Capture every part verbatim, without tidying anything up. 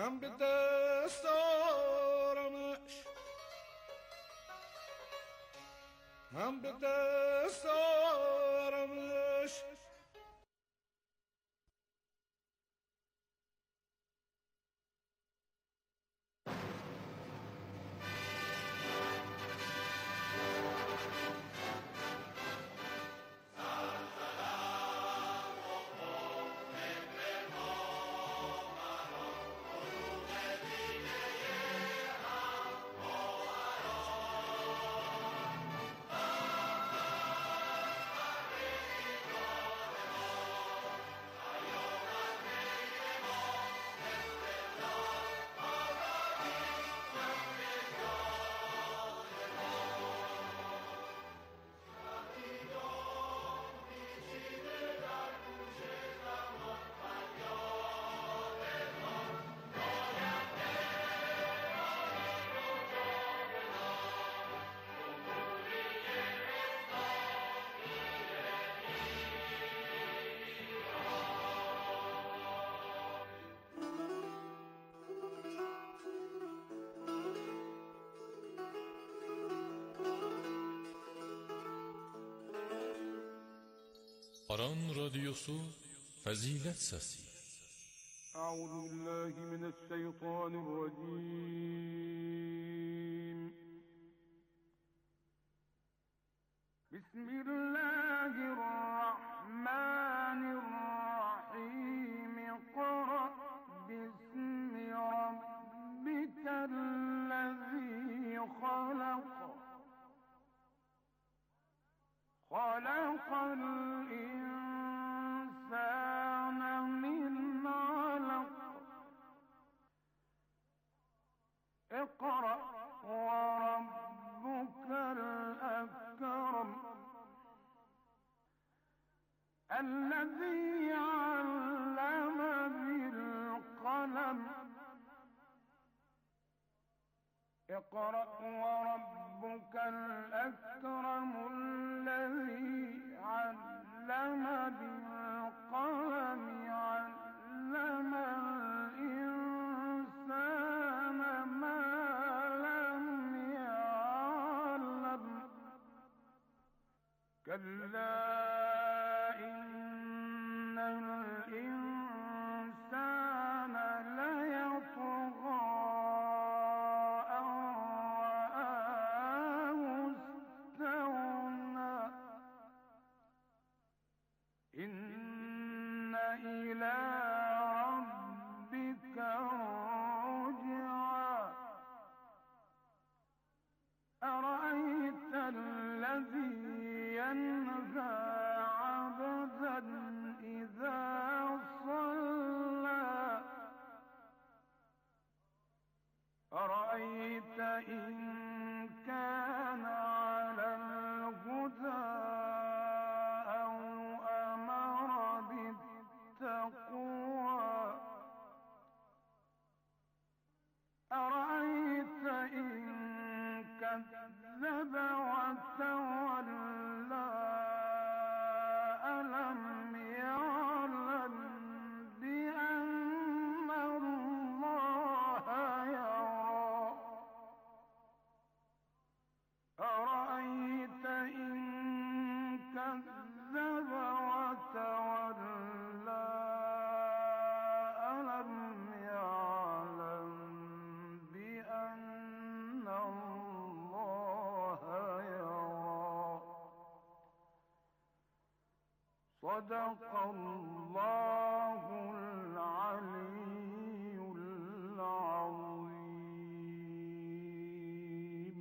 هم به دست آرمش، هم به دست آرمش. آران رادیوسو فضیلت ساسی. اعوذ بالله من الشیطان الرجیم. بسم الله الرحمن الرحیم. اقرأ باسم ربك الذی خلق، خلق الإنسان من علق. اقرأ وربك الأكرم الذي علم بالقلم. اقرأ وربك الأكرم الذي علم بالقلم علم الإنسان ما لم يعلم. كلا إن الإنسان ليطغى إن إلى ربك الرجعى. أرأيت الذي ينهى عبدا إذا صلى، أرأيت إن كان على الهدى تقوى، أرأيت إن كذب وتولى ألم يعلم بأن الله يرى، أرأيت إن كذب وتولى ألم يعلم بأن الله يرى. صدق الله العلي العظيم.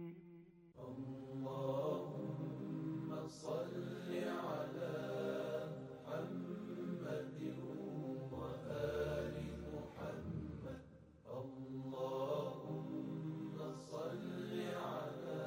اللهم صل على محمد وآل محمد. اللهم صل على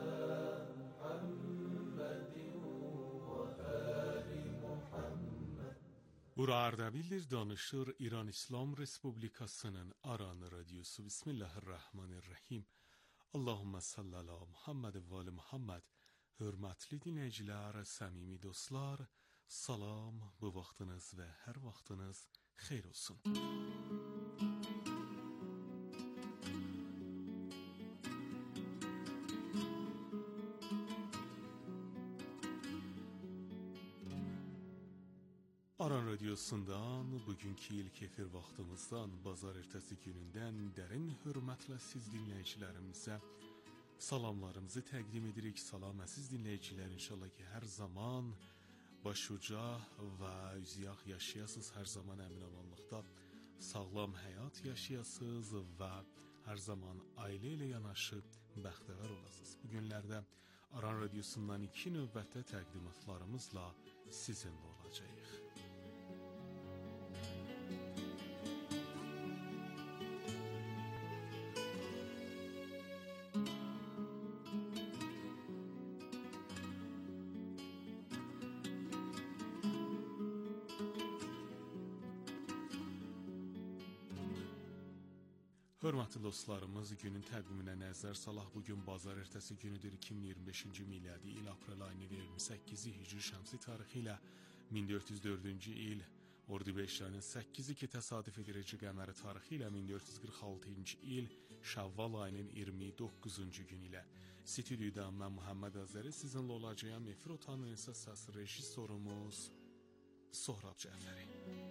محمد وآل محمد. Bura Ardabil danışır İran İslam Respublikasının Aran Radyosu. Bismillahirrahmanirrahim. Allahümme salli ala Muhammed ve ali Muhammed. Hörmətli dinləyicilər, səmimi dostlar, salam, bu vaxtınız və hər vaxtınız xeyr olsun. Radyosu'ndan bugünkü ilk efir vaxtımızdan bazar ertəsi günündən dərin hörmətlə siz dinləyicilərimizə salamlarımızı təqdim edirik. Salam əziz dinləyicilər, inşallah ki hər zaman başuca və üziyaq yaşayasınız, hər zaman əmin amanlıqda sağlam həyat yaşayasınız və hər zaman ailə ilə yanaşı bəxtəvər olasınız. Bu günlərdə Aran Radyosu'ndan iki növbətdə təqdimatlarımızla sizinlə olacağıq. Hörmətli dostlarımız, günün təqviminə nəzər salaq. Bugün bazar ertəsi günüdür. iki min iyirmi beşinci miladi il aprel ayının iyirmi səkkizi Hicri şəmsi tarixi ilə min dörd yüz dördüncü il Ordubeş ayının səkkizi ki təsadüf edici qəməri tarixi ilə min dörd yüz qırx altıncı il Şəvval ayının iyirmi doqquzuncu gün ilə Stüdyoda mən Muhammed Azəri sizinlə olacağım. Efir otağının isə səs rejissorumuz Sohrab Cəfəri.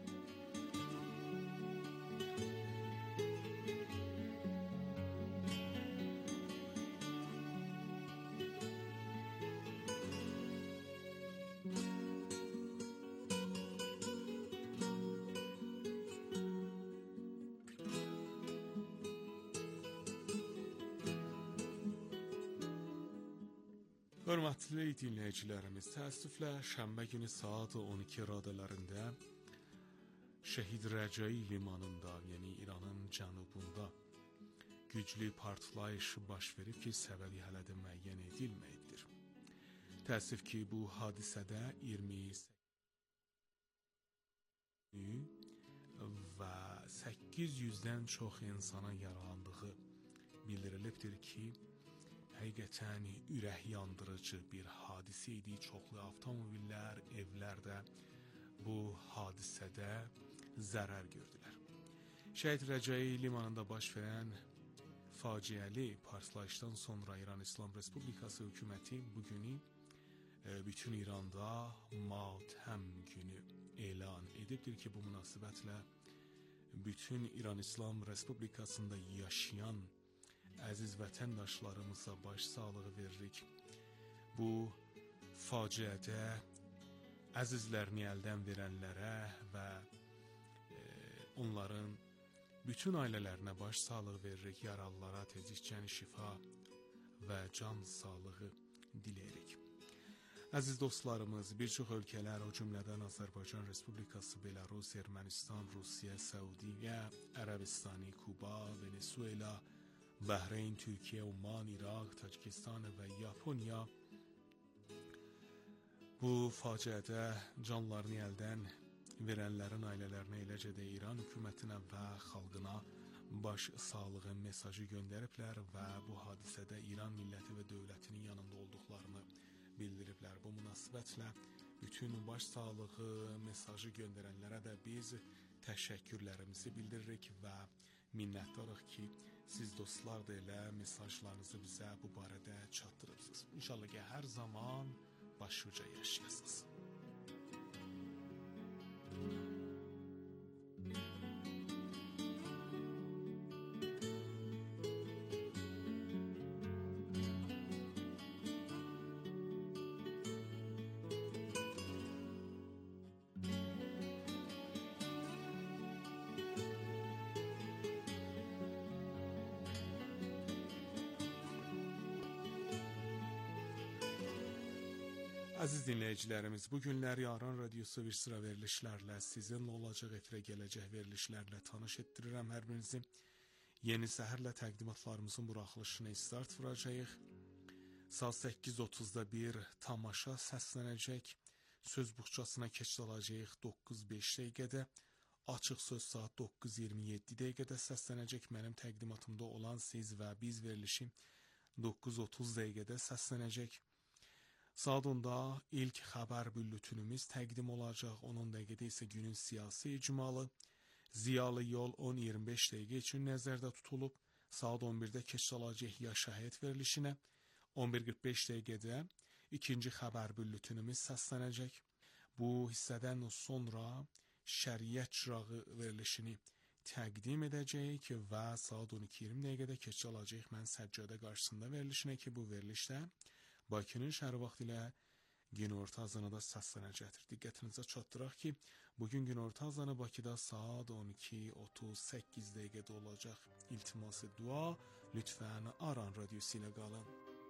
Hörmətli dinləyicilərimiz, təəssüflə şənbə günü saat on iki radələrində Şəhid Rəcai limanında, yəni İranın cənubunda güclü partlayış baş verib ki, səbəbi hələ də müəyyən edilməkdir. Təəssüf ki, bu hadisədə iyirmi və səkkiz yüzdən çox insana yaralandığı bildirilibdir ki, həqiqətən ürək yandırıcı bir hadisə idi. Çoxlu avtomobillər, evlər də bu hadisədə zərər gördülər. Şəhid Rəcai limanında baş verən faciəli partlayışdan sonra İran İslam Respublikası hökuməti bugünü bütün İranda matəm günü elan edibdir ki, bu münasibətlə bütün İran İslam Respublikasında yaşayan əziz vətəndaşlarımıza başsağlığı veririk. Bu faciədə əzizlərini əldən verənlərə və e, onların bütün ailələrinə başsağlığı veririk. Yaralılara tezlikcən şifa və can sağlığı diləyirik. Əziz dostlarımız, bir çox ölkələr, o cümlədən Azərbaycan Respublikası, Belarus, Ermənistan, Rusiya, Səudiyyə, Ərəbistani, Kuba, Venezuela, Bəhreyn, Türkiyə, Oman, İraq, Tacikistan və Yaponiya bu faciədə canlarını əldən verənlərin ailələrinə, eləcə də İran hökumətinə və xalqına baş sağlığı mesajı göndəriblər və bu hadisədə İran milləti və dövlətinin yanında olduqlarını bildiriblər. Bu münasibətlə bütün baş sağlığı mesajı göndərənlərə də biz təşəkkürlərimizi bildiririk və minnətdarıq ki, siz dostlar da elə mesajlarınızı bizə bu barədə çatdırırsınız. İnşallah ki, hər zaman başuca yaşayasınız. Əziz dinləyicilərimiz, bu günləri Aran Radyosu bir sıra verilişlərlə, sizinlə olacaq, efirə gələcək verilişlərlə tanış etdirirəm hər birinizi. Yeni səhərlə təqdimatlarımızın buraxılışına start vuracağıq. Saat səkkiz otuzda bir tamaşa səslənəcək. Söz buxçasına keçid alacağıq doqquz beş dəqiqədə. Açıq söz saat doqquz iyirmi yeddi dəqiqədə səslənəcək. Mənim təqdimatımda olan siz və biz verilişi doqquz otuz dəqiqədə səslənəcək. Saat onda ilk xəbər bülletinimiz təqdim olacaq. on dəqiqədə isə günün siyasi icmalı. Ziyalı yol on iyirmi beş dəqiqə üçün nəzərdə tutulub. Saat on birdə keçid alacaq ya şəhid verilişinə. on bir qırx beş dəqiqədə ikinci xəbər bülletinimiz səslənəcək. Bu hissədən sonra Şəriət çırağı verilişini təqdim edəcəyik və saat on iki iyirmi dəqiqədə keçiş alacağıq mən səccadə qarşısında verilişinə ki, bu verilişdə Bakının şəhər vaxtı ilə günorta azanı da səslənəcəkdir. Diqqətinizə çatdıraq ki, bugün günorta azanı Bakıda saat on iki otuz səkkiz dəqiqədə olacaq. İltiması dua, lütfən Aran radiosu ilə qalın.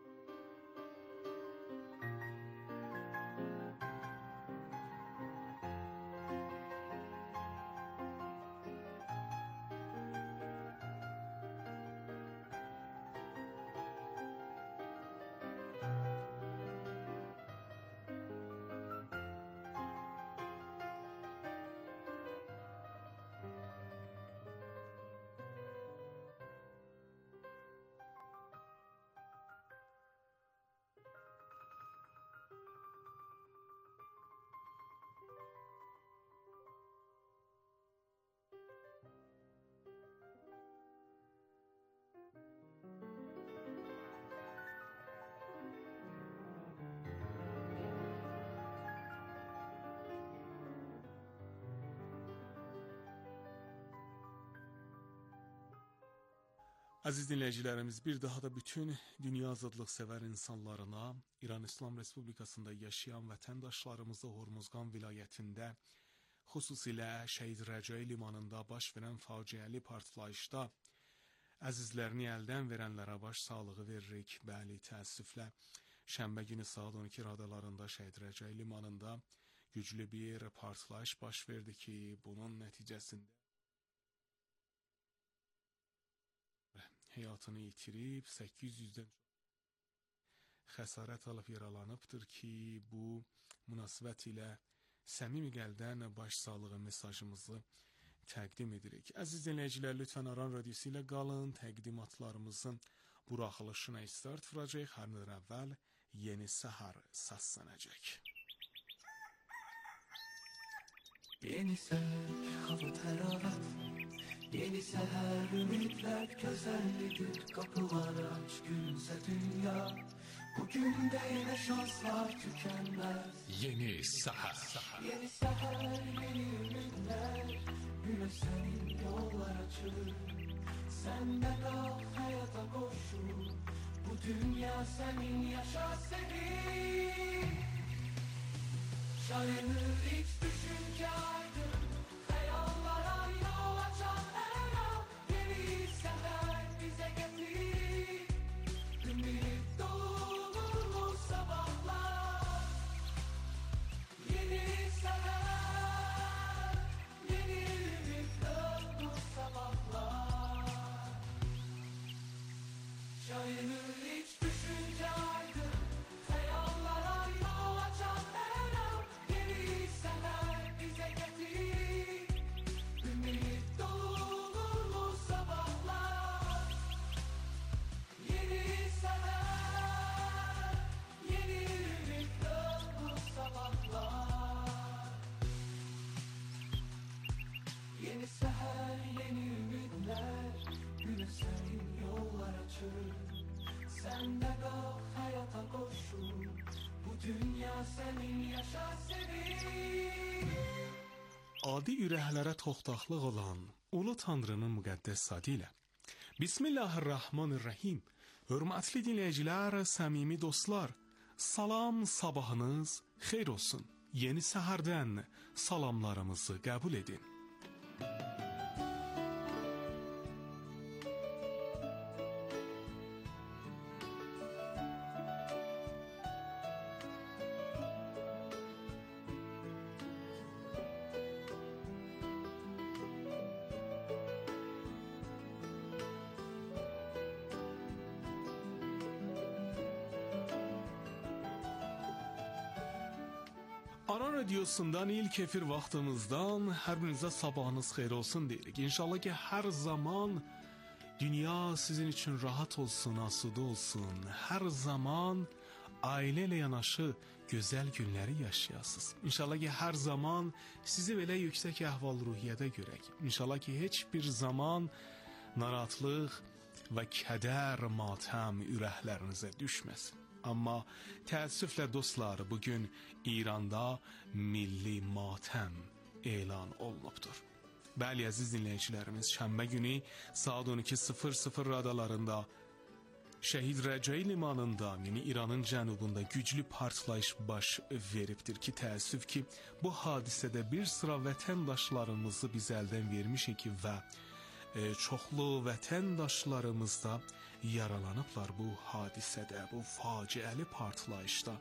Aziz dinləyicilərimiz, bir daha da bütün dünya azadlıq sevər insanlarına, İran İslam Respublikasında yaşayan vətəndaşlarımızı Hormuzqan vilayətində, xüsusilə Şəhid Rəcai limanında baş verən faciəli partlayışda əzizlərini əldən verənlərə baş sağlığı veririk. Bəli, təəssüflə, şənbə günü saat on iki radalarında Şəhid Rəcai limanında güclü bir partlayış baş verdi ki, bunun nəticəsində həyatını itirib, səkkiz yüzdən xəsarət alıb yaralanıbdır ki, bu münasibət ilə səmimi qəlbdən baş sağlığı mesajımızı təqdim edirik. Əziz dinləyicilər, lütfən Aran radiosu ilə qalın, təqdimatlarımızın buraxılışına start vuracaq, hər nədən əvvəl Yeni Səhər səslənəcək. Yeni səhər, hava təravət, yeni seher ümitler közellidir. Kapılar aç gülümse dünya, bugün de yine şanslar tükenmez. Yeni seher, yeni seher, yeni ümitler, güneş senin yollar açılır. Sen de kal hayata koşul, bu dünya senin, yaşa sevin. Şayanır hiç düşünce aydın, hayallara yol açan her an. Yeni seher bize getir, ümit dolu sabahlar. Yeni seher, yeni ümit dolu sabahlar. Şayanır hiç düşünce aydın, hayallara yol açan her an. Yeni seher bize getir, ümit dolu sabahlar. Yeni seher, yeni ümit dolu sabahlar. Yeni seher, yeni ümitler, güne senin yollar açır. Sen de kalk hayata koşul, bu dünya senin, yaşa sevin. Adi ürəklərə toxtaqlıq olan Ulu Tanrının müqəddəs adı ilə Bismillahirrahmanirrahim. Hörmətli dinləyicilər, səmimi dostlar, salam, sabahınız xeyir olsun. Yeni səhərdən salamlarımızı qəbul edin. Aran radiosundan ilk efir vaxtımızdan hər birinizə sabahınız xeyir olsun deyirik. İnşallah ki, hər zaman dünya sizin üçün rahat olsun, asudə olsun. Hər zaman ailə ilə yanaşı gözəl günləri yaşayasınız. İnşallah ki, hər zaman sizi belə yüksək əhval-ruhiyyədə görək. İnşallah ki, heç bir zaman narahatlıq və kədər, matəm ürəklərinizə düşməsin. Amma təəssüflə dostlar, bugün İranda milli matəm elan olunubdur. Bəli, əziz dinləyicilərimiz, şənbə günü saat on iki sıfır sıfır radalarında Şəhid Rəcai limanında, yəni İranın cənubunda güclü partlayış baş veribdir ki, təəssüf ki, bu hadisədə bir sıra vətəndaşlarımızı biz əldən vermişik ki və e, çoxlu vətəndaşlarımız da yaralanıblar bu hadisədə, bu faciəli partlayışda.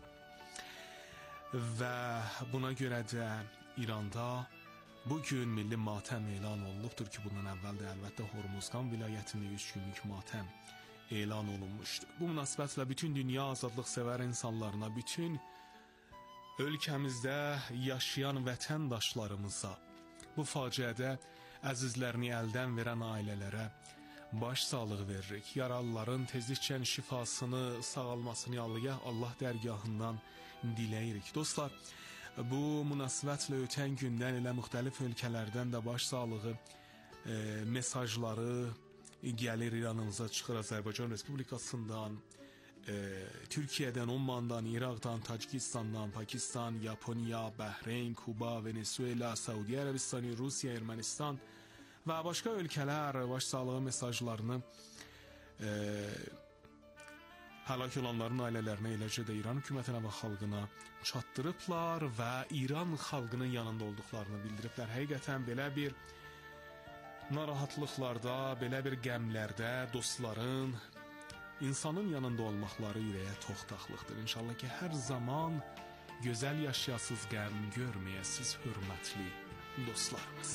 Və buna görə də İranda bugün milli matəm elan olunubdur ki, bundan əvvəl də əlbəttə Hormuzqan vilayətində üç günlük matəm elan olunmuşdu. Bu münasibətlə bütün dünya azadlıq sevər insanlarına, bütün ölkəmizdə yaşayan vətəndaşlarımıza, bu faciədə əzizlərini əldən verən ailələrə baş sağlığı veririk. Yaralıların tezliklə şifasını, sağalmasını Allah dərgahından diləyirik. Dostlar, bu münasibətlə ötən gündən elə müxtəlif ölkələrdən də baş sağlığı e, mesajları gəlir İranımıza, çıxır Azərbaycan Respublikasından, e, Türkiyədən, Omandan, İraqdan, Tacikistandan, Pakistan, Yaponiya, Bəhreyn, Kuba, Venezuela, Saudiya Ərəbistanı, Rusiya, Ermənistan və başqa ölkələr baş sağlığı mesajlarını e, həlak olanların ailələrinə, eləcə də İran hökumətinə və xalqına çatdırıblar və İran xalqının yanında olduqlarını bildiriblər. Həqiqətən belə bir narahatlıqlarda, belə bir qəmlərdə dostların, insanın yanında olmaqları ürəyə toxtaqlıqdır. İnşallah ki, hər zaman gözəl yaşayasız, qəm görməyəsiz, hörmətli dostlarımız.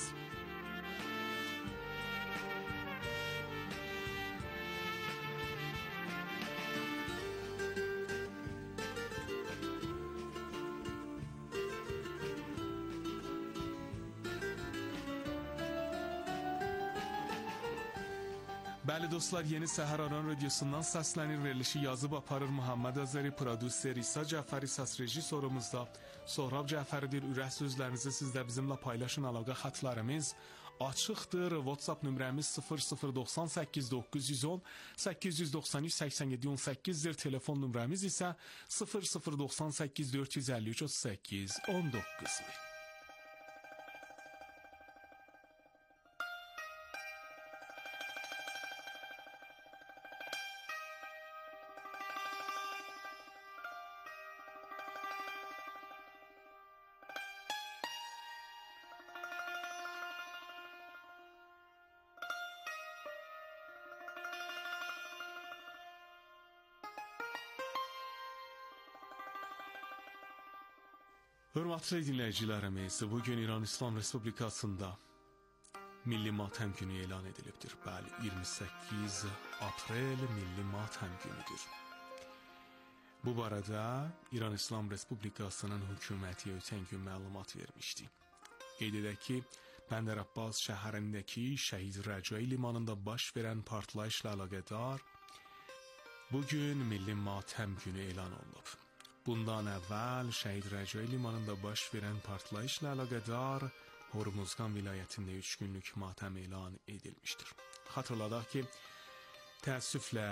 Bəli dostlar, Yeni Səhər Aran Radiosundan səslənir, verilişi yazıb aparır Muhammed Azəri, prodüser İsa Cəfəri, səs rejissorumuzda Sohrab Cəfəridir. Ürək sözlərinizi siz də bizimlə paylaşın, əlaqə xətlərimiz açıqdır. WhatsApp nömrəmiz sıfır sıfır doxsan səkkiz doqquz yüz on səkkiz yüz doxsan üç səksən yeddi on səkkizdir. Telefon nömrəmiz isə sıfır sıfır doxsan səkkiz dörd yüz əlli üç otuz səkkiz on doqquzdur. Hörmətli dinləyicilərimiz, bugün İran İslam Respublikasında Milli Matəm Günü elan edilibdir. Bəli, iyirmi səkkiz aprel Milli Matəm Günüdür. Bu barədə İran İslam Respublikasının hökuməti ötən gün məlumat vermişdi. Qeyd edək ki, Bəndər Abbas şəhərindəki Şəhid Rəcai limanında baş verən partlayışla əlaqədar bugün Milli Matəm Günü elan olunub. Bundan əvvəl Şəhid Rəcai limanında baş verən partlayışla əlaqədar Hormuzqan vilayətində üç günlük matəm elan edilmişdir. Xatırladaq ki, təəssüflə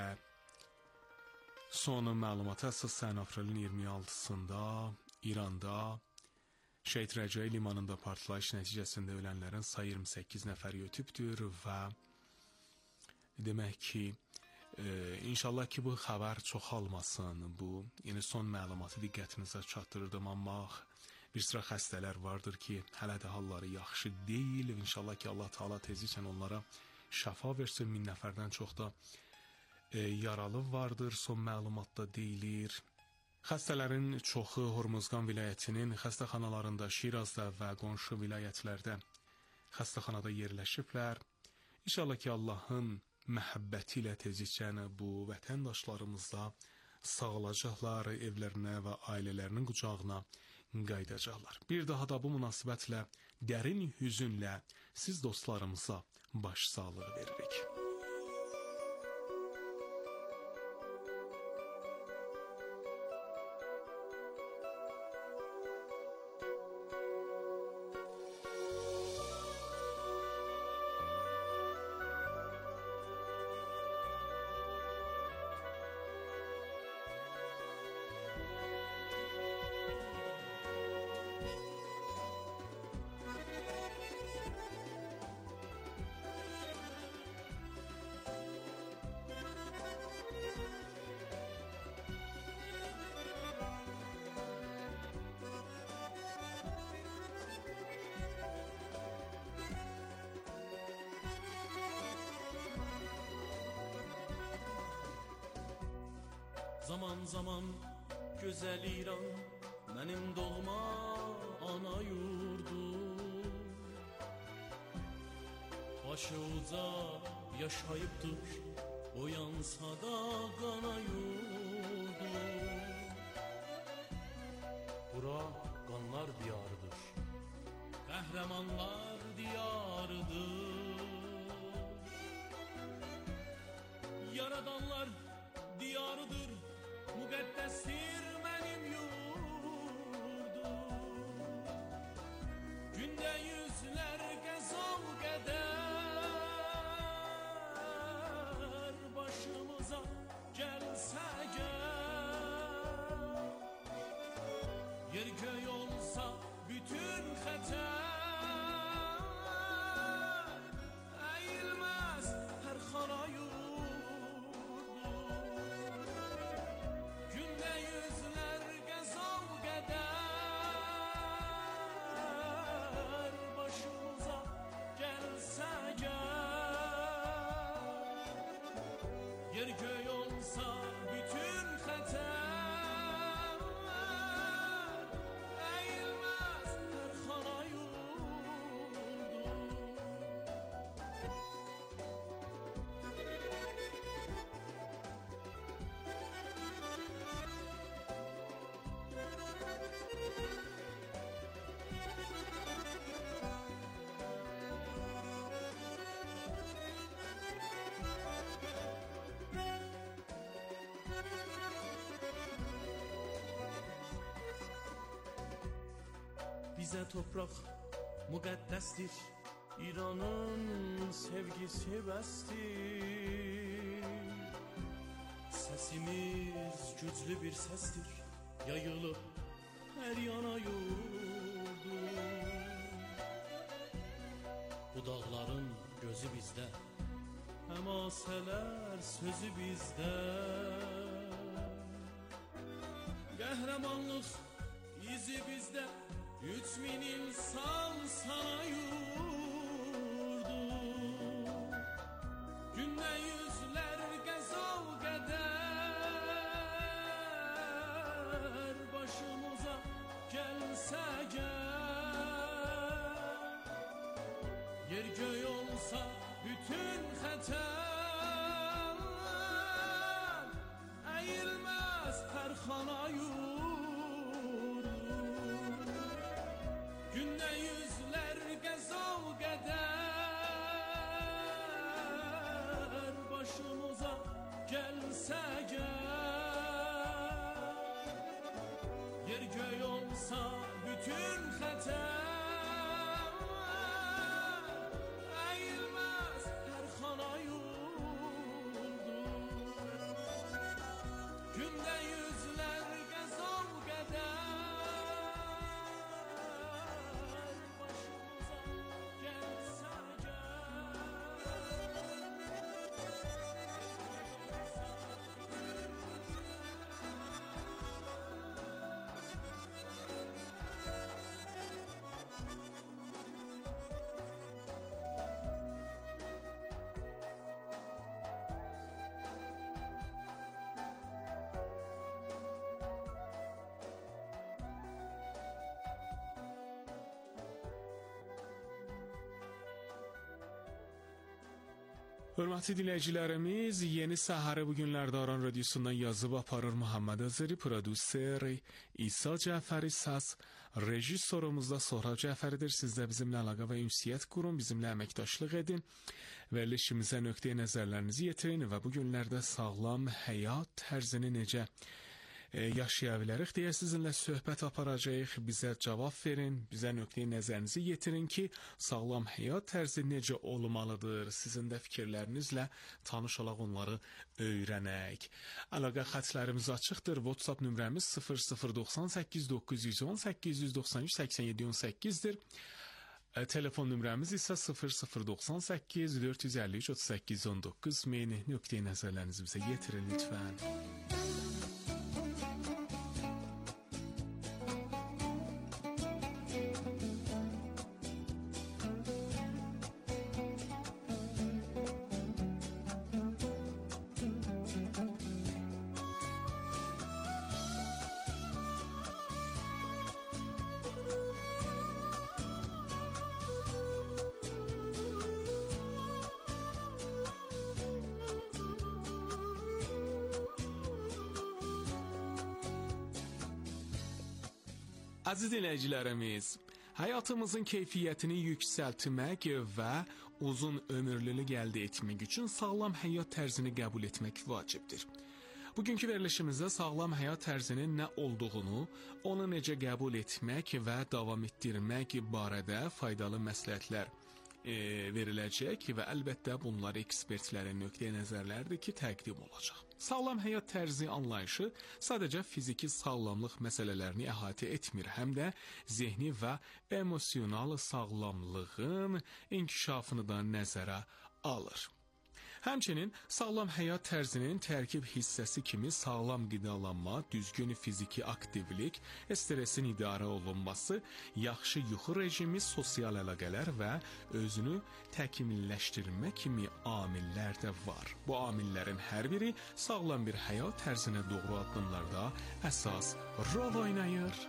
son məlumata əsasən aprelin iyirmi altısında İranda Şəhid Rəcai limanında partlayış nəticəsində ölənlərin sayı iyirmi səkkiz nəfəri ötübdür və demək ki, Ee, İnşallah ki bu xəbər çoxalmasın, bu yəni son məlumatı diqqətinizə çatdırdım, amma bir sıra xəstələr vardır ki, hələ də halları yaxşı deyil. İnşallah ki Allah Taala tezliklə onlara şəfa versin. Min nəfərdən çox da e, yaralı vardır, son məlumatda deyilir. Xəstələrin çoxu Hormuzqan vilayətinin xəstəxanalarında, Şirazda və qonşu vilayətlərdə xəstəxanada yerləşiblər. İnşallah ki Allahın məhəbbəti ilə tezliklə bu vətəndaşlarımızda sağalacaqlar, evlərinə və ailələrinin qucağına qayıdacaqlar. Bir daha da bu münasibətlə dərin hüzünlə siz dostlarımıza baş sağlığı veririk. Zaman zaman gözəl İran mənim doğma ana yurdum. Başı uca yaşayıbdır, oyansa da qana yurdum. Bura qanlar diyarıdır, qəhrəmanlar diyarıdır. Yaradanlar diyarıdır, müqəddəsdir mənim yurdum. Gündə yüzlər qəzal qədər başımıza gəlsə gəl. Yer göy olsa bütün xətər, əyilməz hər xana yurdum. Gündə yüzlər qəzal qədər başımıza gəlsə gəl. Yer göy olsa bütün xətər, əyilməz hər xana yurdum. Bizə topraq müqəddəsdir, İranın sevgisi bəsdir. Səsimiz güclü bir səsdir, yayılıb hər yana yurdum. Bu dağların gözü bizdə, həmasələr sözü bizdə. Qəhrəmanlıq izi bizdə, üç min il sal sana yurdum. Gündə yüzlər qəzal qədər başımıza gəlsə gəl. Yer göy olsa bütün xətər, əyilməz hər xana yurdum. Gündə yüzlər qəzal qədər başımıza gəlsə gəl. Yer göy olsa bütün xətər, əyilməz hər xana yurdum. Gündə yüzlər qəzal qədər Hörmətli dinləyicilərimiz, yeni səhəri bu günlərdə Aran Radiosundan yazıb aparır Muhammed Azeri, prodüser İsa Cəfəri, səs rejissorumuz da Sohrab Cəfəridir. Siz də bizimlə əlaqə və ünsiyyət qurun, bizimlə əməkdaşlıq edin, verilişimizə nöqteyə nəzərlərinizi yetirin və bu günlərdə sağlam həyat tərzini necə yaşaya bilərik deyə sizinlə söhbət aparacağıq. Bizə cavab verin, bizə nöqteyə nəzərinizi yetirin ki, sağlam həyat tərzi necə olmalıdır? Sizin də fikirlərinizlə tanış olaq, onları öyrənək. Əlaqə xətlərimiz açıqdır. WhatsApp nömrəmiz sıfır sıfır doxsan səkkiz doqquz yüz on səkkiz yüz doxsan üç səksən yeddi on səkkizdir. Telefon nömrəmiz isə sıfır sıfır doxsan səkkiz dörd yüz əlli üç otuz səkkiz on doqquz. Meyni nöqteyə nəzərlərinizi bizə yetirin lütfən. Aziz dinləyicilərimiz, həyatımızın keyfiyyətini yüksəltmək və uzun ömürlülük əldə etmək üçün sağlam həyat tərzini qəbul etmək vacibdir. Bugünkü verilişimizdə sağlam həyat tərzinin nə olduğunu, onu necə qəbul etmək və davam etdirmək barədə faydalı məsləhətlər e, veriləcək və əlbəttə bunlar ekspertlərin nöqteyi nəzərlərdir ki, təqdim olacaq. Sağlam həyat tərzi anlayışı sadəcə fiziki sağlamlıq məsələlərini əhatə etmir, həm də zehni və emosional sağlamlığın inkişafını da nəzərə alır. Həmçinin sağlam həyat tərzinin tərkib hissəsi kimi sağlam qidalanma, düzgün fiziki aktivlik, stressin idarə olunması, yaxşı yuxu rejimi, sosial əlaqələr və özünü təkmilləşdirmə kimi amillər də var. Bu amillərin hər biri sağlam bir həyat tərzinə doğru addımlarda əsas rol oynayır.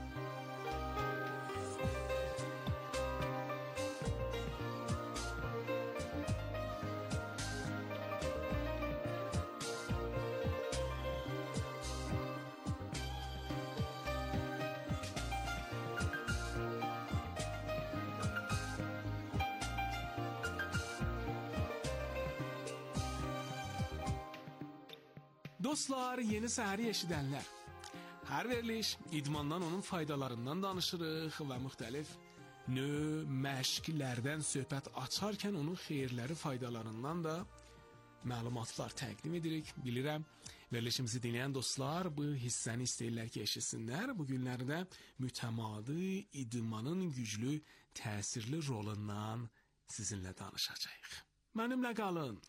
Dostlar, yeni səhəri eşidənlər. Hər veriliş idmandan, onun faydalarından danışırıq və müxtəlif növ məşqlərdən söhbət açarkən onun xeyirləri, faydalarından da məlumatlar təqdim edirik. Bilirəm, verilişimizi dinləyən dostlar bu hissəni istəyirlər ki, eşitsinlər. Bu günlərdə mütəmadi idmanın güclü, təsirli rolundan sizinlə danışacağıq. Mənimlə qalın.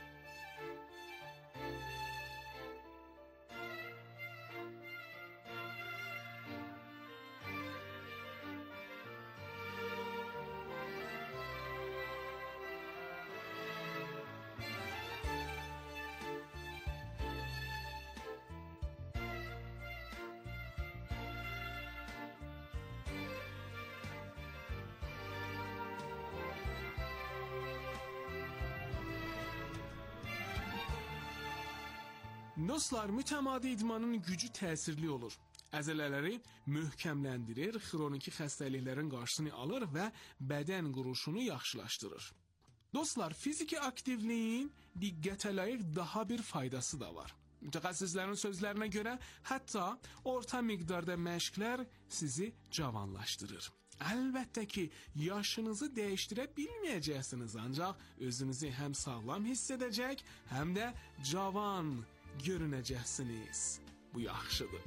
Dostlar, mütəmadi idmanın gücü təsirli olur. Əzələləri möhkəmləndirir, xroniki xəstəliklərin qarşısını alır və bədən quruluşunu yaxşılaşdırır. Dostlar, fiziki aktivliyin diqqətə layiq daha bir faydası da var. Mütəxəssislərin sözlərinə görə hətta orta miqdarda məşqlər sizi cavanlaşdırır. Əlbəttə ki, yaşınızı dəyişdirə bilməyəcəksiniz, ancaq özünüzü həm sağlam hiss edəcək, həm də cavan görünəcəksiniz. Bu yaxşıdır.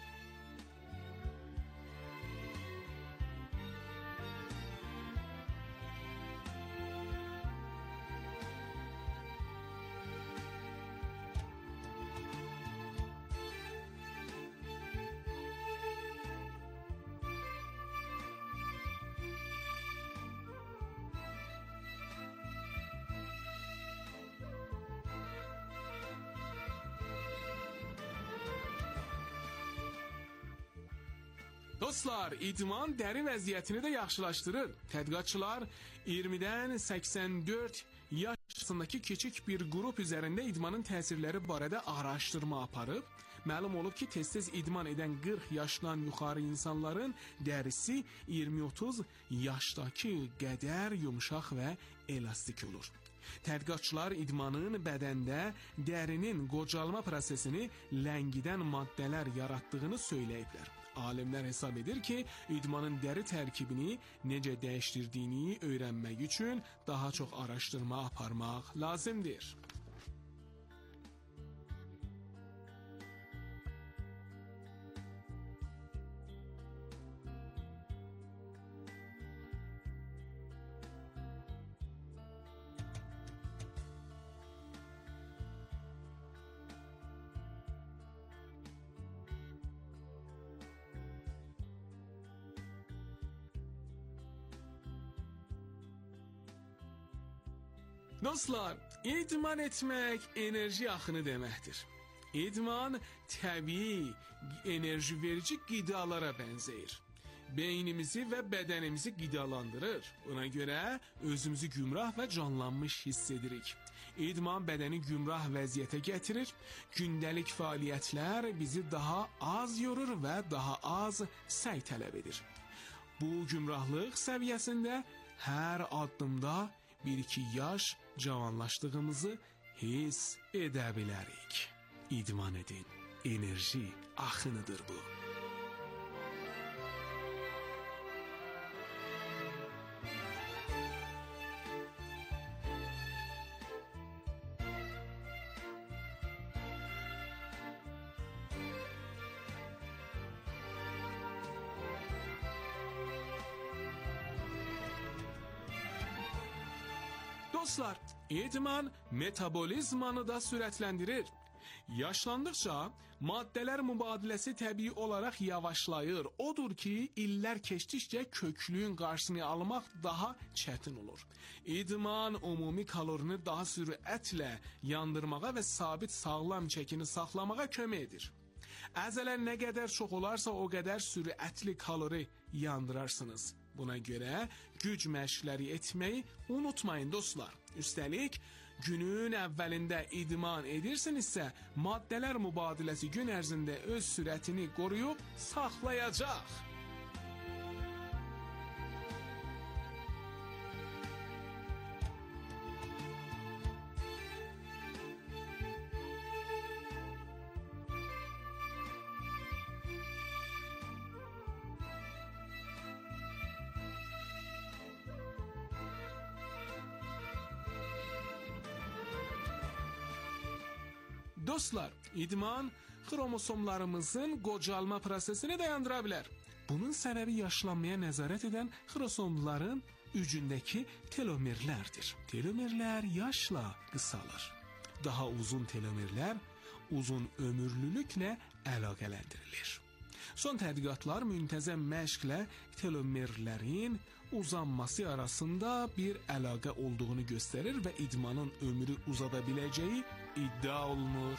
Dostlar, idman dəri vəziyyətini də yaxşılaşdırır. Tədqiqatçılar iyirmidən səksən dörd yaş arasındakı kiçik bir qrup üzərində idmanın təsirləri barədə araşdırma aparıb. Məlum olub ki, tez-tez idman edən qırx yaşdan yuxarı insanların dərisi iyirmi otuz yaşdakı qədər yumşaq və elastik olur. Tədqiqatçılar idmanın bədəndə dərinin qocalma prosesini ləngidən maddələr yaratdığını söyləyiblər. Alimlər hesab edir ki, idmanın dəri tərkibini necə dəyişdirdiyini öyrənmək üçün daha çox araşdırma aparmaq lazımdır. Dostlar, idman etmək enerji axını deməkdir. İdman təbii, enerji verici qidalara bənzəyir. beynimizi və bədənimizi qidalandırır. Buna görə özümüzü gümrah və canlanmış hiss edirik. İdman bədəni gümrah vəziyyətə gətirir. Gündəlik fəaliyyətlər bizi daha az yorur və daha az səy tələb edir. Bu gümrahlıq səviyyəsində hər addımda bir iki yaş cavanlaşdığımızı hiss edə bilərik. İdman edin. Enerji axınıdır bu. Dostlar, idman metabolizmanı da sürətləndirir. Yaşlandıqca maddələr mübadiləsi təbii olaraq yavaşlayır. Odur ki, illər keçdikcə köklüyün qarşısını almaq daha çətin olur. İdman ümumi kalorini daha sürətlə yandırmağa və sabit sağlam çəkini saxlamağa kömək edir. Əzələ nə qədər çox olarsa o qədər sürətli kalori yandırarsınız. Buna görə güc məşqləri etməyi unutmayın dostlar. Üstəlik, günün əvvəlində idman edirsinizsə, maddələr mübadiləsi gün ərzində öz sürətini qoruyub saxlayacaq. Dostlar, idman xromosomlarımızın qocalma prosesini dayandıra bilər. Bunun səbəbi yaşlanmaya nəzarət edən xromosomların ucundakı telomerlərdir. Telomerlər yaşla qısalır. Daha uzun telomerlər uzun ömürlülüklə əlaqələndirilir. Son tədqiqatlar müntəzəm məşqlə telomerlərin uzanması arasında bir əlaqə olduğunu göstərir və idmanın ömrü uzada biləcəyi iddia olunur.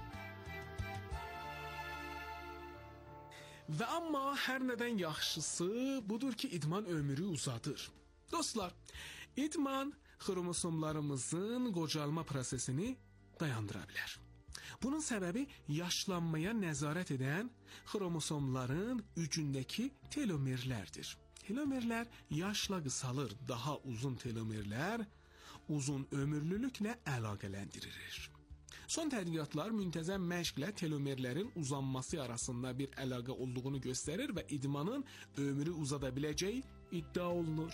Və amma hər nədən yaxşısı budur ki, idman ömrü uzadır. Dostlar, idman xromosomlarımızın qocalma prosesini dayandıra bilər. Bunun səbəbi yaşlanmaya nəzarət edən xromosomların ucundakı telomerlərdir. Telomerlər yaşla qısalır, daha uzun telomerlər uzun ömürlülüklə əlaqələndirilir. Son tədqiqatlar müntəzəm məşqlə telomerlərin uzanması arasında bir əlaqə olduğunu göstərir və idmanın ömrü uzada biləcəyi iddia olunur.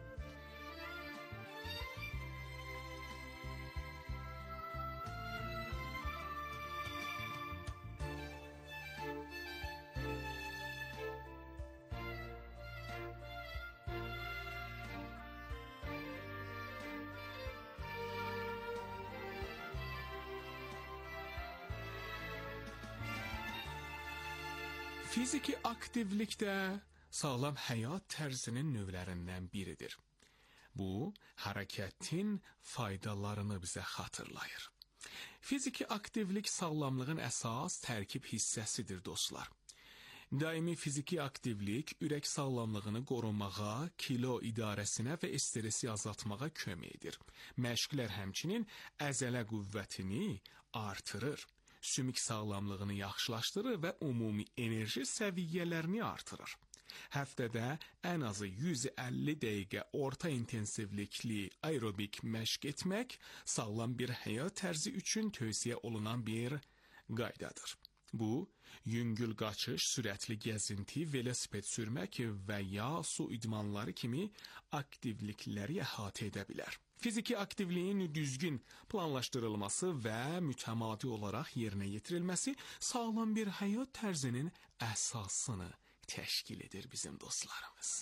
Fiziki aktivlik də sağlam həyat tərzinin növlərindən biridir. Bu, hərəkətin faydalarını bizə xatırlayır. Fiziki aktivlik sağlamlığın əsas tərkib hissəsidir dostlar. Daimi fiziki aktivlik ürək sağlamlığını qorumağa, kilo idarəsinə və stresi azaltmağa kömək edir. Məşqlər həmçinin əzələ qüvvətini artırır. Sümük sağlamlığını yaxşılaşdırır və ümumi enerji səviyyələrini artırır. Həftədə ən azı yüz əlli dəqiqə orta intensivlikli aerobik məşq etmək sağlam bir həyat tərzi üçün tövsiyə olunan bir qaydadır. Bu, yüngül qaçış, sürətli gəzinti, velosiped sürmək və ya su idmanları kimi aktivlikləri əhatə edə bilər. Fiziki aktivliyin düzgün planlaşdırılması və mütəmadi olaraq yerinə yetirilməsi sağlam bir həyat tərzinin əsasını təşkil edir bizim dostlarımız.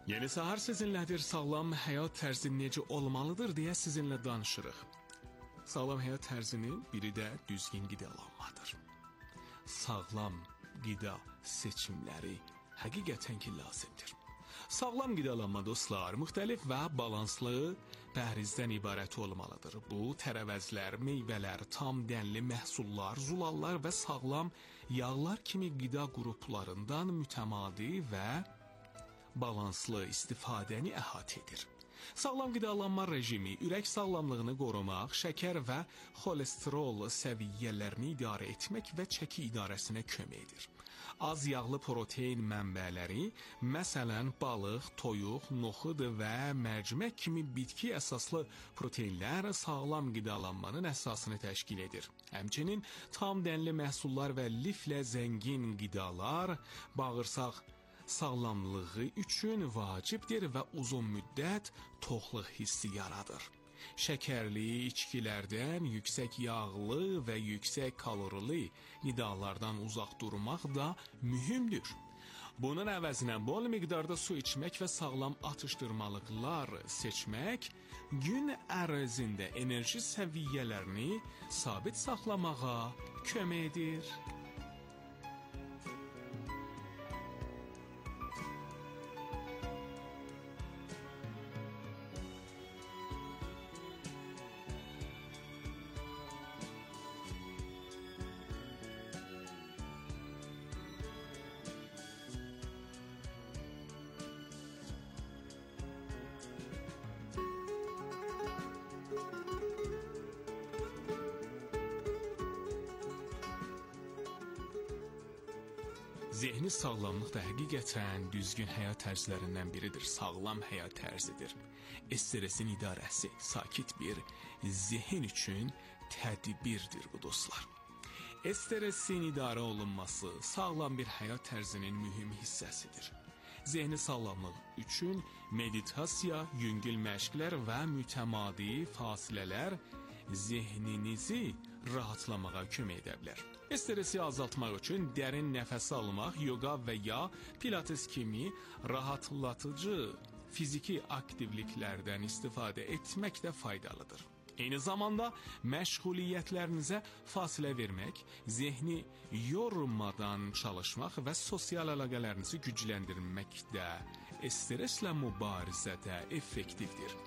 Yeni səhər sizinlədir. Sağlam həyat tərzi necə olmalıdır deyə sizinlə danışırıq. Sağlam həyat tərzinin biri də düzgün qidalanmadır. Sağlam qida seçimləri həqiqətən ki lazımdır. Sağlam qidalanma dostlar, müxtəlif və balanslı pəhrizdən ibarət olmalıdır. Bu tərəvəzlər, meyvələr, tam dənli məhsullar, zulallar və sağlam yağlar kimi qida qruplarından mütəmadi və balanslı istifadəni əhatə edir. Sağlam qidalanma rejimi ürək sağlamlığını qorumaq, şəkər və xolesterol səviyyələrini idarə etmək və çəki idarəsinə kömək edir. Az yağlı protein mənbələri, məsələn balıq, toyuq, noxud və mərcimək kimi bitki əsaslı proteinlər sağlam qidalanmanın əsasını təşkil edir. Həmçinin tam dənli məhsullar və liflə zəngin qidalar bağırsaq sağlamlığı üçün vacibdir və uzun müddət toxluq hissi yaradır. Şəkərli içkilərdən, yüksək yağlı və yüksək kalorili qidalardan uzaq durmaq da mühümdür. Bunun əvəzinə bol miqdarda su içmək və sağlam atışdırmalıqlar seçmək gün ərzində enerji səviyyələrini sabit saxlamağa kömək edir. Zehni sağlamlıq da həqiqətən düzgün həyat tərzlərindən biridir, sağlam həyat tərzidir. Stresin idarəsi, sakit bir zehin üçün tədbirdir bu dostlar. Stresin idarə olunması sağlam bir həyat tərzinin mühüm hissəsidir. Zehni sağlamlıq üçün meditasiya, yüngül məşqlər və mütəmadi fasilələr zehninizi rahatlamağa kömək edə bilər. Stresi azaltmaq üçün dərin nəfəs almaq, yoga və ya pilates kimi rahatlatıcı fiziki aktivliklərdən istifadə etmək də faydalıdır. Eyni zamanda məşğuliyyətlərinizə fasilə vermək, zehni yormadan çalışmaq və sosial əlaqələrinizi gücləndirmək də streslə mübarizədə effektivdir.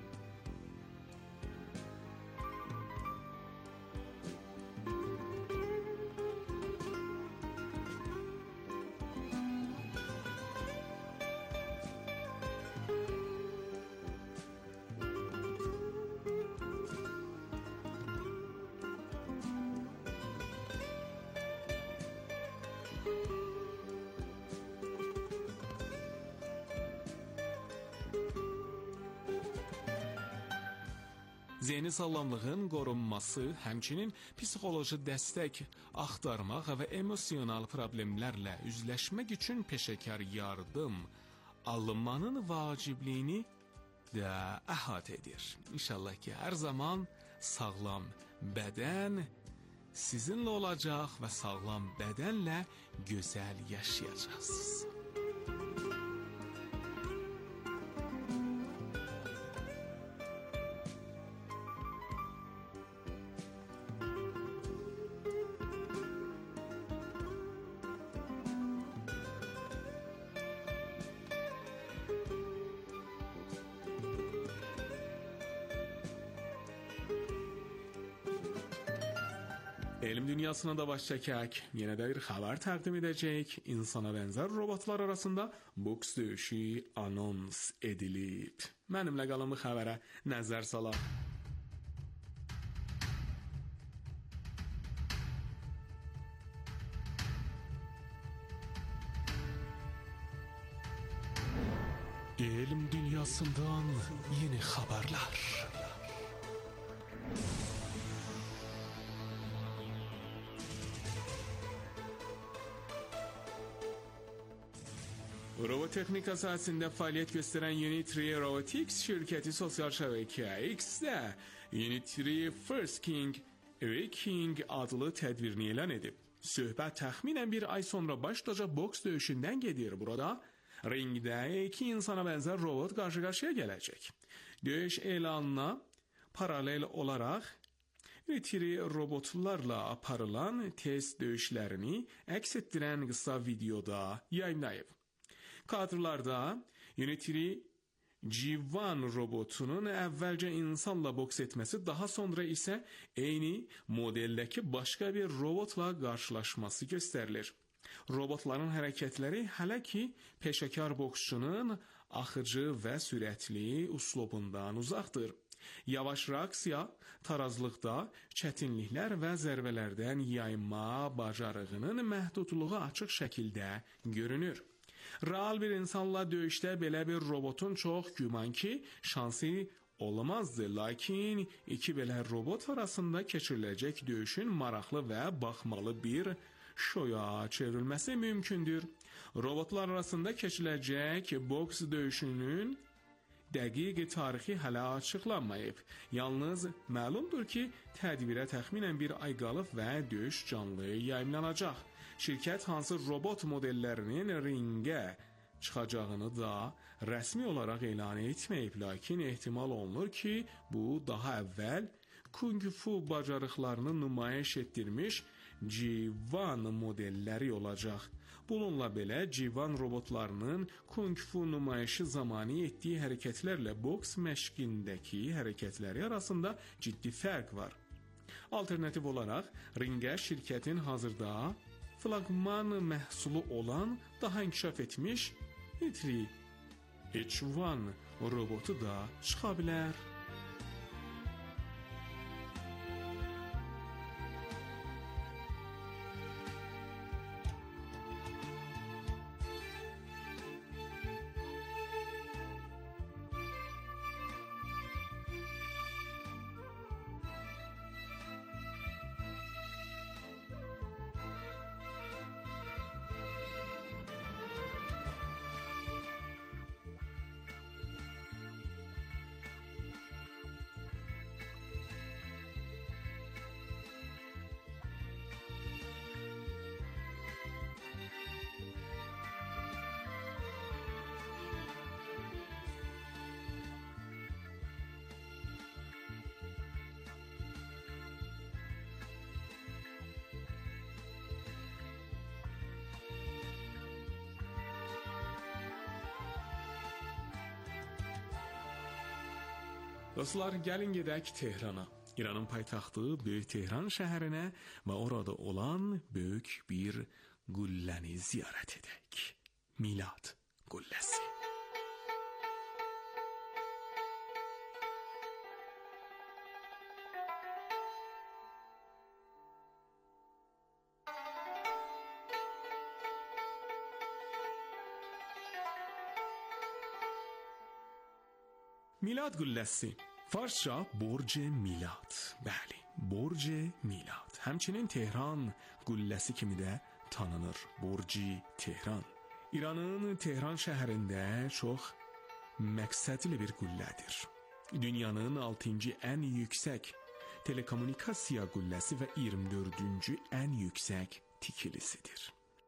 Zehni sağlamlığın qorunması, həmçinin psixoloji dəstək axtarmaq və emosional problemlərlə üzləşmək üçün peşəkar yardım alınmanın vacibliyini də əhatə edir. İnşallah ki, hər zaman sağlam bədən sizinlə olacaq və sağlam bədənlə gözəl yaşayacaqsınız. Elm dünyasına da baş çəkək, yenə də bir xəbər təqdim edəcək. İnsana bənzər robotlar arasında boks döyüşü anons edilib. Mənimlə qalın bu xəbərə nəzər salaq. Elm dünyasından yeni xəbərlər. Robotexnika sahəsində fəaliyyət göstərən Unitree Robotics şirkəti sosial şəbəkə X-də Unitree First King Awakening adlı tədbirini elan edib. Söhbət təxminən bir ay sonra başlayacaq boks döyüşündən gedir. Burada Ringdə iki insana bənzər robot qarşı-qarşıya gələcək. Döyüş elanına paralel olaraq Unity robotlarla aparılan test döyüşlərini əks etdirən qısa videoda yayınlayıb. Kadrlarda Unity G bir robotunun əvvəlcə insanla boks etməsi, daha sonra isə eyni modeldəki başqa bir robotla qarşılaşması göstərilir. Robotların hərəkətləri hələ ki peşəkar boksçunun axıcı və sürətli üslubundan uzaqdır. Yavaş reaksiya, tarazlıqda çətinliklər və zərbələrdən yayınma bacarığının məhdudluğu açıq şəkildə görünür. Real bir insanla döyüşdə belə bir robotun çox güman ki, şansı olamazdı. Lakin iki belə robot arasında keçiriləcək döyüşün maraqlı və baxmalı bir şoya çevrilməsi mümkündür. Robotlar arasında keçiriləcək boks döyüşünün dəqiq tarixi hələ açıqlanmayıb. Yalnız məlumdur ki, tədbirə təxminən bir ay qalıb və döyüş canlı yayımlanacaq. Şirkət hansı robot modellərinin ringə çıxacağını da rəsmi olaraq elan etməyib, lakin ehtimal olunur ki, bu daha əvvəl Kung Fu bacarıqlarını nümayiş etdirmiş G bir modelləri olacaq. Bununla belə G bir robotlarının Kung Fu nümayişi zamanı etdiyi hərəkətlərlə boks məşqindəki hərəkətləri arasında ciddi fərq var. Alternativ olaraq ringə şirkətin hazırda flagman məhsulu olan daha inkişaf etmiş Unity H bir robotu da çıxa bilər. Dostlar, gəlin gedək Tehrana. İranın paytaxtı Böyük Tehran şəhərinə və orada olan böyük bir qülləni ziyarət edək. Milad qülləsi. Milad qülləsi. Farsça Borc Milad. Bəli, Borc Milad. Həmçinin Tehran qülləsi kimi də tanınır. Borci Tehran. İranın Tehran şəhərində çox məqsədli bir qüllədir. Dünyanın altıncı ən yüksək telekommunikasiya qülləsi və iyirmi dördüncü ən yüksək tikilisidir.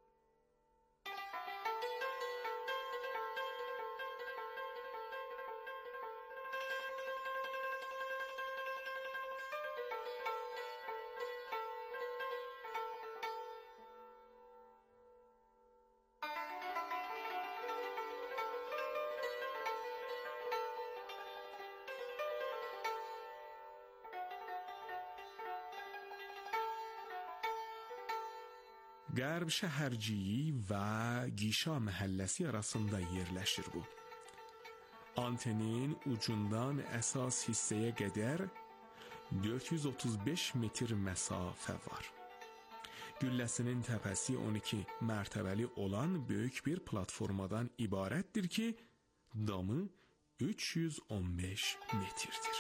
Qərb şəhərciyi və Gişa məhəlləsi arasında yerləşir bu. Antenin ucundan əsas hissəyə qədər dörd yüz otuz beş metr məsafə var. Gülləsinin təpəsi on iki mərtəbəli olan böyük bir platformadan ibarətdir ki, damı üç yüz on beş metrdir.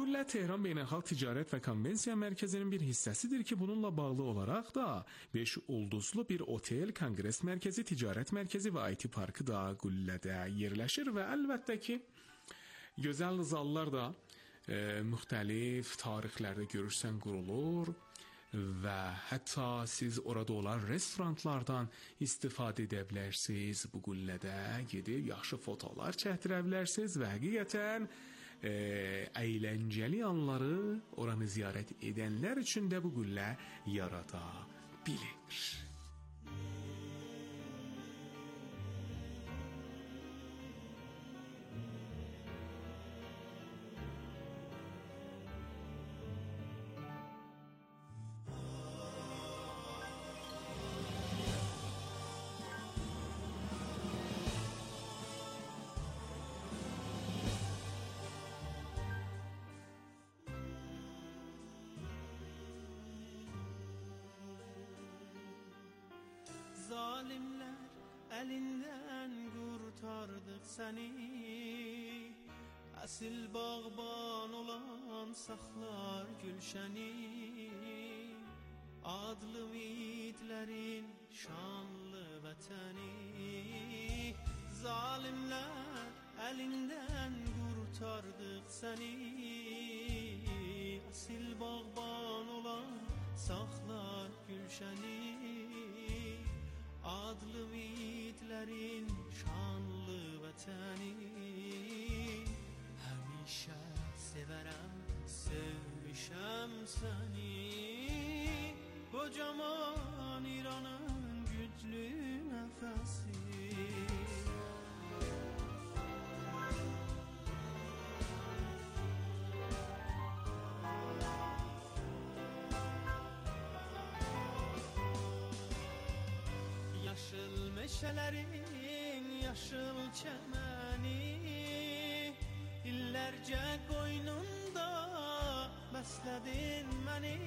Qullə Tehran Beynəlxalq Ticarət və Konvensiya Mərkəzinin bir hissəsidir ki, bununla bağlı olaraq da beş ulduzlu bir otel, konqres mərkəzi, ticarət mərkəzi və I T parkı da Qullədə yerləşir və əlbəttə ki, gözəl zallar da e, müxtəlif tarixlərdə görürsən qurulur və hətta siz orada olan restoranlardan istifadə edə bilərsiniz. Bu qullədə gedib yaxşı fotolar çəkdirə bilərsiniz və həqiqətən e, əyləncəli anları oranı ziyarət edənlər üçün də bu qullə yarada bilir. Zalimler elinden kurtardık seni, asil bağban olan saklar gülşeni, adlı yiğitlerin şanlı vatani. Zalimler elinden kurtardık seni, asil bağban olan saklar gülşeni, adlı yiğitlerin şanlı vətəni. Həmişə sevərəm, sevmişəm səni, kocaman İranın güclü nəfəsi. Yaşıl meşələrin yaşıl çəməni, illərcə qoynunda bəslədin məni.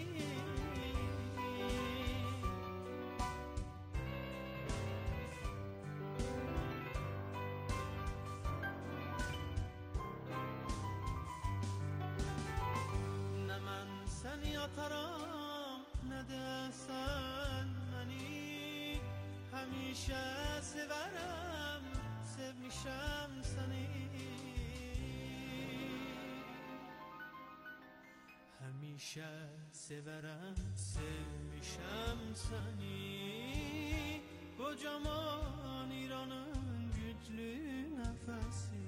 Nə mən səni ataram, nə də sən məni, həmişə sevərəm, sevmişəm səni. Həmişə sevərəm, sevmişəm səni, kocaman İranın güclü nəfəsi.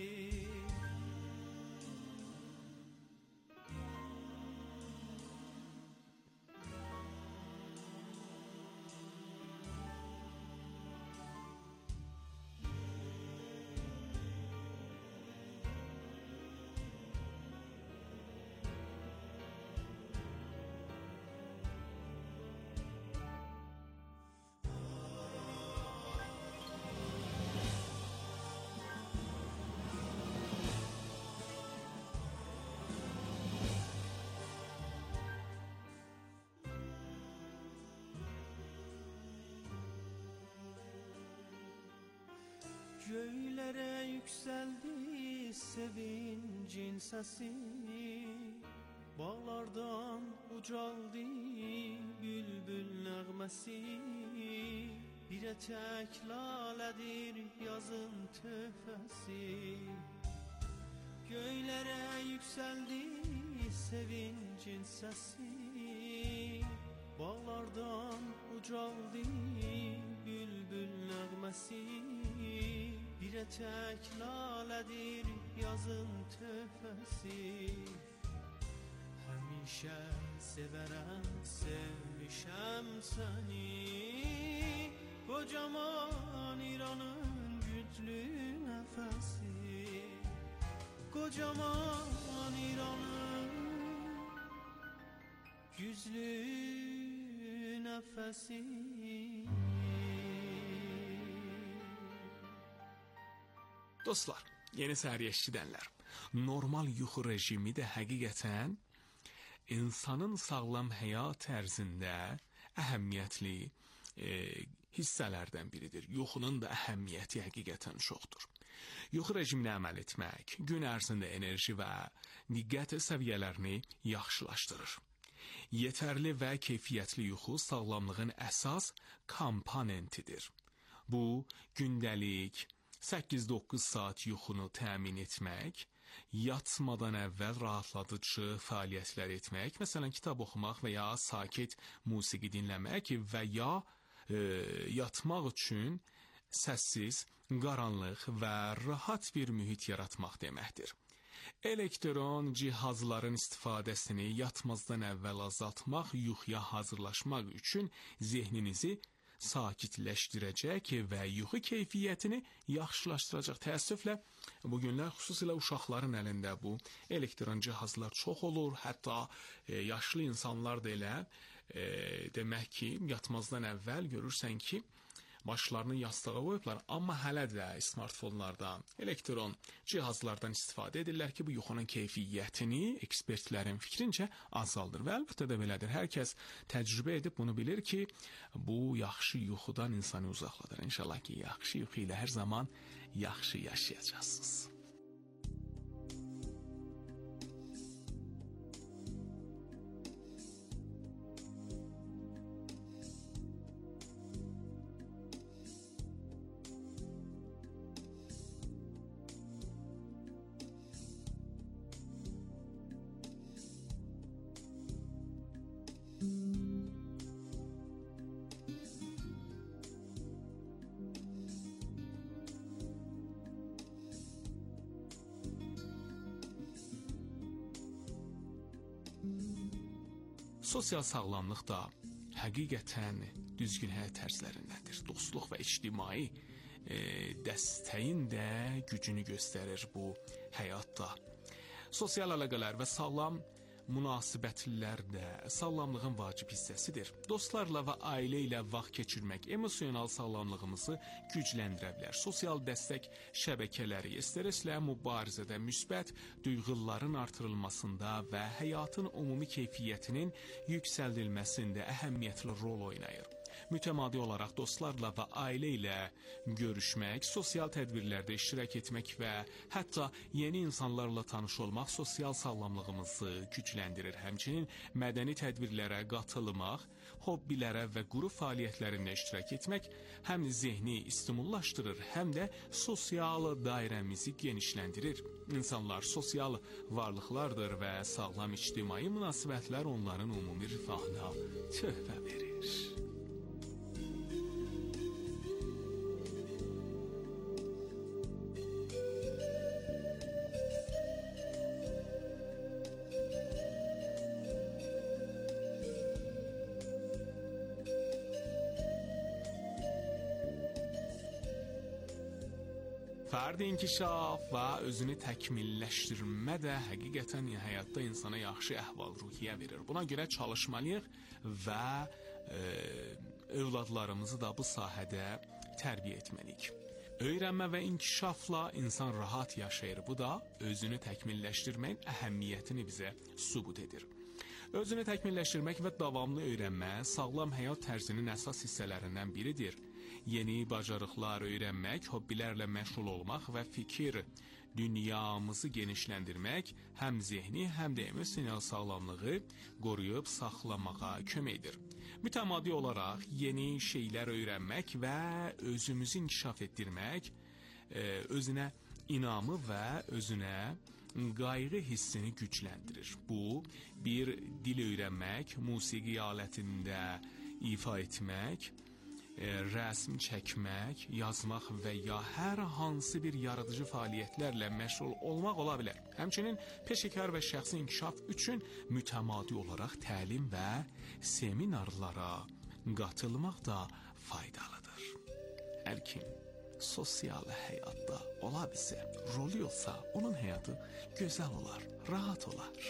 Göylere yükseldi sevincin sesi, bağlardan ucaldı bülbül nəğməsi. Bir etek laledir yazın töhfəsi. Göylere yükseldi sevincin sesi, bağlardan ucaldı bülbül nəğməsi. Bir etek laledir yazın töhfəsi. Həmişə sevərəm, sevmişəm səni, kocaman İranın güclü nəfəsi. Kocaman İranın güclü nəfəsi. Dostlar, yeni səhər eşidənlər, normal yuxu rejimi də həqiqətən insanın sağlam həyat tərzində əhəmiyyətli e, hissələrdən biridir. Yuxunun da əhəmiyyəti həqiqətən çoxdur. Yuxu rejiminə əməl etmək gün ərzində enerji və diqqət səviyyələrini yaxşılaşdırır. Yetərli və keyfiyyətli yuxu sağlamlığın əsas komponentidir. Bu, gündəlik səkkiz doqquz saat yuxunu təmin etmək, yatmadan əvvəl rahatladıcı fəaliyyətlər etmək, məsələn, kitab oxumaq və ya sakit musiqi dinləmək və ya e, yatmaq üçün səssiz, qaranlıq və rahat bir mühit yaratmaq deməkdir. Elektron cihazların istifadəsini yatmazdan əvvəl azaltmaq, yuxuya hazırlaşmaq üçün zehninizi sakitləşdirəcək və yuxu keyfiyyətini yaxşılaşdıracaq. Təəssüflə, bu günlər xüsusilə uşaqların əlində bu elektron cihazlar çox olur. Hətta e, yaşlı insanlar da elə e, demək ki, yatmazdan əvvəl görürsən ki, başlarını yastığa qoyublar, amma hələ də smartfonlardan, elektron cihazlardan istifadə edirlər ki, bu yuxunun keyfiyyətini ekspertlərin fikrincə azaldır. Və əlbəttə də belədir. Hər kəs təcrübə edib bunu bilir ki, bu yaxşı yuxudan insanı uzaqladır. İnşallah ki, yaxşı yuxu ilə hər zaman yaxşı yaşayacaqsınız. Sosial sağlamlıq da həqiqətən düzgün həyat tərzlərindəndir. Dostluq və ictimai e, dəstəyin də gücünü göstərir bu həyatda. Sosial əlaqələr və sağlam münasibətlər də sağlamlığın vacib hissəsidir. Dostlarla və ailə ilə vaxt keçirmək emosional sağlamlığımızı gücləndirə bilər. Sosial dəstək şəbəkələri stresslə mübarizədə müsbət duyğuların artırılmasında və həyatın ümumi keyfiyyətinin yüksəldilməsində əhəmiyyətli rol oynayır. Mütəmadi olaraq dostlarla və ailə ilə görüşmək, sosial tədbirlərdə iştirak etmək və hətta yeni insanlarla tanış olmaq sosial sağlamlığımızı gücləndirir. Həmçinin mədəni tədbirlərə qatılmaq, hobbilərə və qrup fəaliyyətlərində iştirak etmək həm zehni stimullaşdırır, həm də sosial dairəmizi genişləndirir. İnsanlar sosial varlıqlardır və sağlam ictimai münasibətlər onların ümumi rifahına töhfə verir. Fərdi inkişaf və özünü təkmilləşdirmə də həqiqətən həyatda insana yaxşı əhval-ruhiyyə verir. Buna görə çalışmalıyıq və e, övladlarımızı da bu sahədə tərbiyə etməliyik. Öyrənmə və inkişafla insan rahat yaşayır. Bu da özünü təkmilləşdirməyin əhəmiyyətini bizə sübut edir. Özünü təkmilləşdirmək və davamlı öyrənmə sağlam həyat tərzinin əsas hissələrindən biridir. Yeni bacarıqlar öyrənmək, hobbilərlə məşğul olmaq və fikir dünyamızı genişləndirmək həm zehni, həm də emosional sağlamlığı qoruyub saxlamağa kömək edir. Mütəmadi olaraq yeni şeylər öyrənmək və özümüzü inkişaf etdirmək, özünə inamı və özünə qayğı hissini gücləndirir. Bu, bir dil öyrənmək, musiqi alətində ifa etmək, rəsm çəkmək, yazmaq və ya hər hansı bir yaradıcı fəaliyyətlərlə məşğul olmaq ola bilər. Həmçinin peşəkar və şəxsi inkişaf üçün mütəmadi olaraq təlim və seminarlara qatılmaq da faydalıdır. Hər kim sosial həyatda ola bilsə, rolu yoxsa onun həyatı gözəl olar, rahat olar.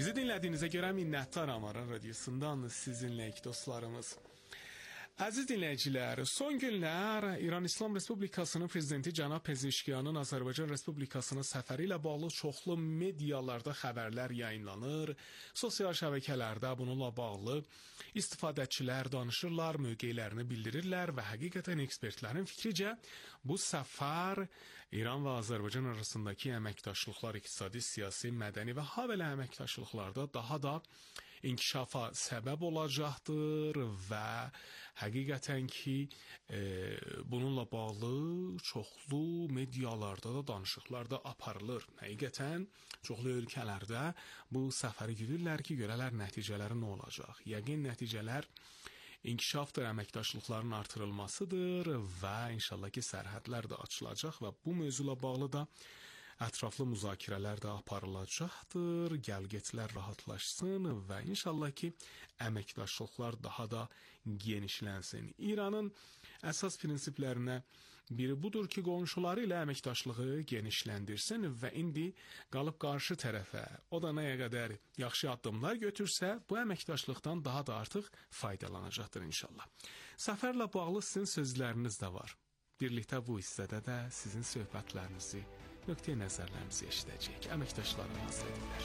Bizi dinlədiyinizə görə minnətdaram. Aran radiosundan sizinləyik dostlarımız. Əziz dinləyicilər, son günlər İran İslam Respublikasının prezidenti Cənab Pezeşkiyanın Azərbaycan Respublikasına səfəri ilə bağlı çoxlu medialarda xəbərlər yayınlanır. Sosial şəbəkələrdə bununla bağlı istifadəçilər danışırlar, mövqelərini bildirirlər və həqiqətən ekspertlərin fikricə bu səfər İran və Azərbaycan arasındakı əməkdaşlıqlar, iqtisadi, siyasi, mədəni və habelə əməkdaşlıqlarda daha da inkişafa səbəb olacaqdır və həqiqətən ki e, bununla bağlı çoxlu medialarda da danışıqlar da aparılır. Həqiqətən çoxlu ölkələrdə bu səfəri girirlər ki, görələr nəticələri nə olacaq. Yəqin nəticələr inkişafdır, əməkdaşlıqların artırılmasıdır və inşallah ki sərhədlər də açılacaq və bu mövzuyla bağlı da ətraflı müzakirələr də aparılacaqdır, gəlgətlər rahatlaşsın və inşallah ki, əməkdaşlıqlar daha da genişlənsin. İranın əsas prinsiplərinə biri budur ki, qonşuları ilə əməkdaşlığı genişləndirsin və indi qalıb qarşı tərəfə, o da nəyə qədər yaxşı addımlar götürsə, bu əməkdaşlıqdan daha da artıq faydalanacaqdır inşallah. Səfərlə bağlı sizin sözləriniz də var. Birlikdə bu hissədə də sizin söhbətlərinizi, nöqtəyə nəzərlərimizi eşidəcək. Əməkdaşlarım hazır edirlər.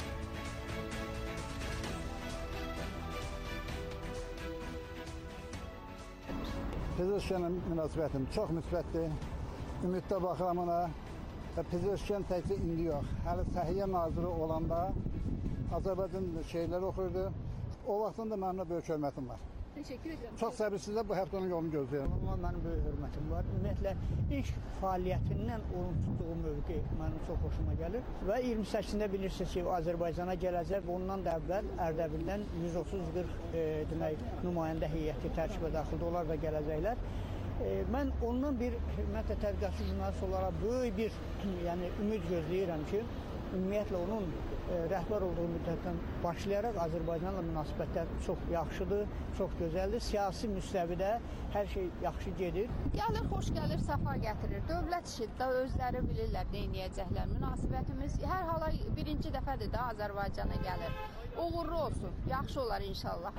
Pezeşkiyanla münasibətim çox müsbətdir. Ümidlə baxıram ona və Pezeşkiyan təkcə indi yox. Hələ Səhiyyə naziri olanda Azərbaycan şeirləri oxuyurdu. O vaxtdan da mənimlə böyük hörmətim var. Teşekkür ederim. Çox səbirsizlə bu həftənin yolunu gözləyirəm. Onunla mənim böyük hörmətim var. Ümumiyyətlə, ilk fəaliyyətindən onun tutduğu mövqe mənim çox xoşuma gəlir. Və iyirmi səkkizində bilirsiniz ki, Azərbaycana gələcək. Ondan da əvvəl Ərdəbildən yüz otuz qırx e, demək, nümayəndə heyəti tərkibə daxildə olar və gələcəklər. E, mən ondan bir ümumiyyətlə tədqiqatçı jurnalist olaraq böyük bir yəni, ümid gözləyirəm ki, ümumiyyətlə onun e, rəhbər olduğu müddətdən başlayaraq Azərbaycanla münasibətlər çox yaxşıdır, çox gözəldir. Siyasi müstəvidə hər şey yaxşı gedir. Gəlir, xoş gəlir, səfa gətirir. Dövlət işidir də, özləri bilirlər nə edəcəklər. Münasibətimiz hər hala birinci dəfədir də Azərbaycana gəlir. Uğurlu olsun, yaxşı olar inşallah.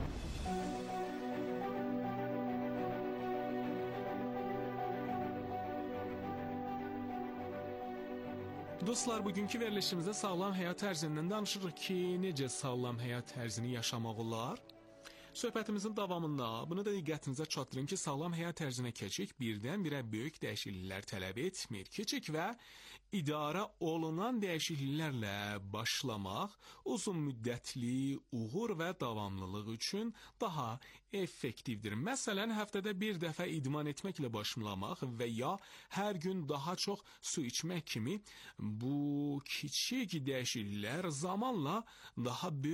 Dostlar, bugünkü verilişimizdə sağlam həyat tərzindən danışırıq ki, necə sağlam həyat tərzini yaşamaq olar? Söhbətimizin davamında bunu da diqqətinizə çatdırım ki, sağlam həyat tərzinə keçik birdən-birə böyük dəyişikliklər tələb etmir. Keçik və idarə olunan dəyişikliklərlə başlamaq uzun müddətli uğur və davamlılıq üçün daha effektivdir. Məsələn, həftədə bir dəfə idman etməklə başlamaq və ya hər gün daha çox su içmək kimi bu kiçik dəyişikliklər zamanla daha böyük